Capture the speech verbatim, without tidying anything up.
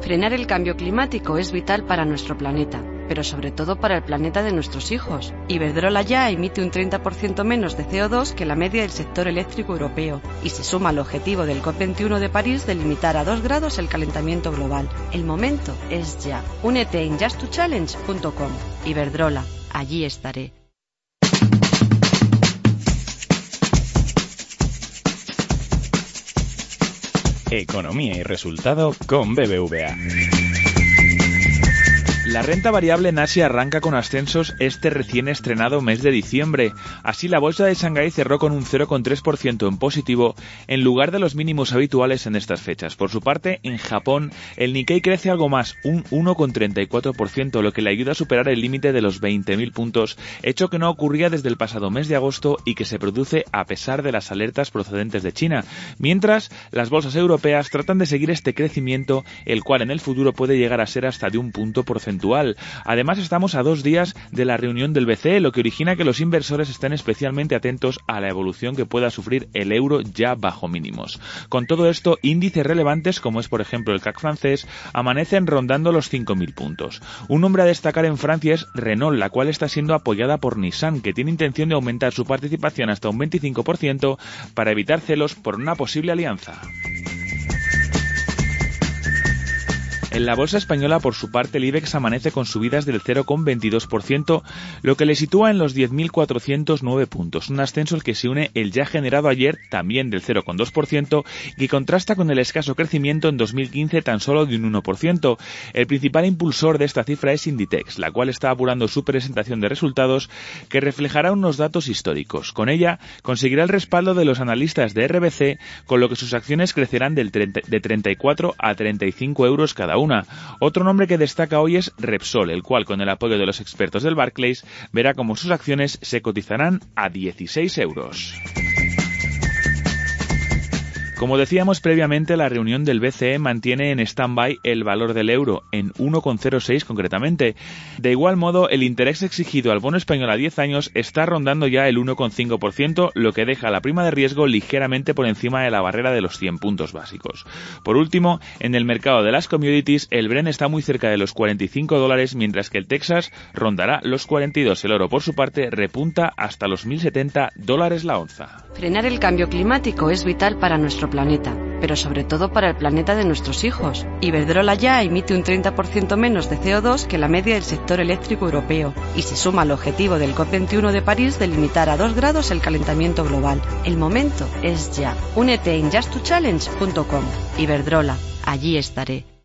Frenar el cambio climático es vital para nuestro planeta, pero sobre todo para el planeta de nuestros hijos. Iberdrola ya emite un treinta por ciento menos de C O dos que la media del sector eléctrico europeo y se suma al objetivo del COP veintiuno de París de limitar a dos grados el calentamiento global. El momento es ya. Únete en just to challenge punto com. Iberdrola, allí estaré. Economía y resultado con B B V A. La renta variable en Asia arranca con ascensos este recién estrenado mes de diciembre. Así, la bolsa de Shanghái cerró con un cero coma tres por ciento en positivo, en lugar de los mínimos habituales en estas fechas. Por su parte, en Japón, el Nikkei crece algo más, un uno coma treinta y cuatro por ciento, lo que le ayuda a superar el límite de los veinte mil puntos, hecho que no ocurría desde el pasado mes de agosto y que se produce a pesar de las alertas procedentes de China. Mientras, las bolsas europeas tratan de seguir este crecimiento, el cual en el futuro puede llegar a ser hasta de un punto porcentual. Además, estamos a dos días de la reunión del B C E, lo que origina que los inversores estén especialmente atentos a la evolución que pueda sufrir el euro ya bajo mínimos. Con todo esto, índices relevantes, como es por ejemplo el C A C francés, amanecen rondando los cinco mil puntos. Un nombre a destacar en Francia es Renault, la cual está siendo apoyada por Nissan, que tiene intención de aumentar su participación hasta un veinticinco por ciento para evitar celos por una posible alianza. En la bolsa española, por su parte, el IBEX amanece con subidas del cero coma veintidós por ciento, lo que le sitúa en los diez mil cuatrocientos nueve puntos, un ascenso al que se une el ya generado ayer, también del cero coma dos por ciento, y contrasta con el escaso crecimiento en dos mil quince tan solo de un uno por ciento. El principal impulsor de esta cifra es Inditex, la cual está apurando su presentación de resultados, que reflejará unos datos históricos. Con ella, conseguirá el respaldo de los analistas de R B C, con lo que sus acciones crecerán del treinta, de treinta y cuatro a treinta y cinco euros cada uno. Una. Otro nombre que destaca hoy es Repsol, el cual, con el apoyo de los expertos del Barclays, verá cómo sus acciones se cotizarán a dieciséis euros. Como decíamos previamente, la reunión del B C E mantiene en stand-by el valor del euro, en uno coma cero seis concretamente. De igual modo, el interés exigido al bono español a diez años está rondando ya el uno coma cinco por ciento, lo que deja la prima de riesgo ligeramente por encima de la barrera de los cien puntos básicos. Por último, en el mercado de las commodities, el Brent está muy cerca de los cuarenta y cinco dólares, mientras que el Texas rondará los cuarenta y dos. El oro, por su parte, repunta hasta los mil setenta dólares la onza. Frenar el cambio climático es vital para nuestro planeta, pero sobre todo para el planeta de nuestros hijos. Iberdrola ya emite un treinta por ciento menos de C O dos que la media del sector eléctrico europeo y se suma al objetivo del COP veintiuno de París de limitar a dos grados el calentamiento global. El momento es ya. Únete en just to challenge punto com. Iberdrola, allí estaré.